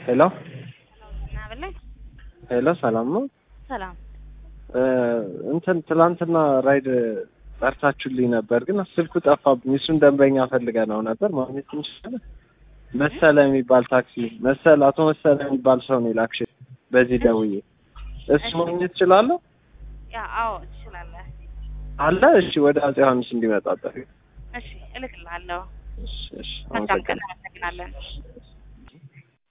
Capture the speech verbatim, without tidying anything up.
ሄሎ ናበለኝ ሄሎ ሰላም ነው። ሰላም እንትን ትላንትና ራይድ ጠርታችሁልኝ ነበር፣ ግን ስልኩ ጠፋብኝ። እሱን ደንበኛ ፈልገህ ነው ነበር ማግኘት እንችላለን? መሰለ የሚባል ታክሲ መሰለ አቶ መሰለ የሚባል ሰው ነው ላክሽ። በዚህ ደውዬ እሱ ማግኘት እችላለሁ? ያ አዎ ትችላለህ። አለ እሺ፣ ወደ አፄ ዮሐንስ እንዲመጣ ጠሪ። እሺ እልክልሃለሁ። እሺ እሺ፣ መልካም ቀን። እናመሰግናለን።